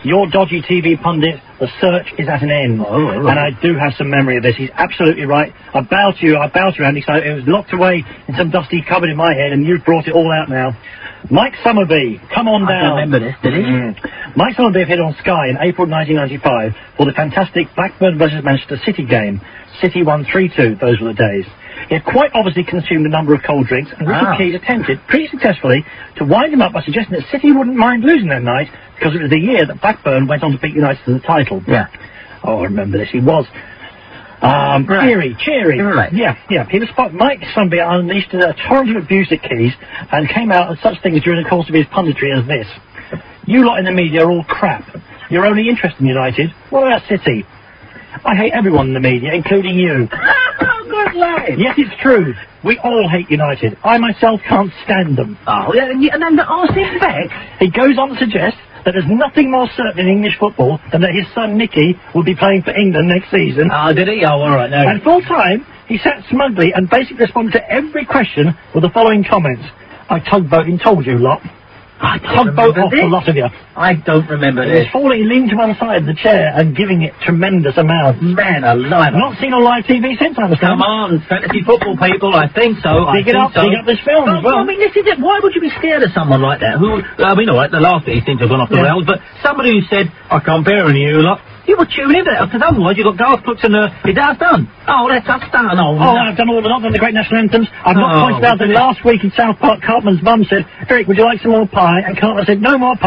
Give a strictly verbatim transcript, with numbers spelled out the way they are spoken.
Your dodgy T V pundit, the search is at an end. Oh, oh, oh. And I do have some memory of this. He's absolutely right. I bow to you, I bow to you, Andy, so it was locked away in some dusty cupboard in my head, and you've brought it all out now. Mike Summerby, come on I down. I remember this, did he? Mm. Mike Summerby appeared on Sky in April nineteen ninety-five for the fantastic Blackburn versus Manchester City game. City won three two, those were the days. He had quite obviously consumed a number of cold drinks, and Richard Ah. Keys attempted, pretty successfully, to wind him up by suggesting that City wouldn't mind losing that night, because it was the year that Blackburn went on to beat United for the title. Yeah. Oh, I remember this. He was um, Right. cheery, cheery. Right. Yeah, yeah. He was spot. Mike Summerby unleashed a torrent of abuse at Keys, and came out with such things during the course of his punditry as this: "You lot in the media are all crap. You're only interested in United. What about City? I hate everyone in the media, including you." Good lad. Yes, it's true. We all hate United. I myself can't stand them. Oh, yeah, and, and then ask him back. He goes on to suggest that there's nothing more certain in English football than that his son Nicky will be playing for England next season. Oh, did he? Oh, all right, no. And full time, he sat smugly and basically responded to every question with the following comments: "I tugboat and told you lot." I Tugboat off the lot of you. I don't remember He this. was falling, leaning to one side of the chair and giving it tremendous amounts. Man alive. I've not seen on live T V since, I understand. Come on, fantasy football people, I think so. I Dig it think up, so. dig up this film as Well, well. I mean, this is it. Why would you be scared of someone like that? Who, I mean, all right, the last bit he seems to have gone off the Yeah. rails, but somebody who said, "I can't bear any of you lot," you would tune in there, because otherwise you've got Garth Brooks and uh, is that done? Oh, that's us done. Oh, Oh, no. I've done all the, not done the great national anthems. I've not Oh, pointed out that really? last week in South Park, Cartman's mum said, "Eric, would you like some more pie?" And Cartman said, "No more pie."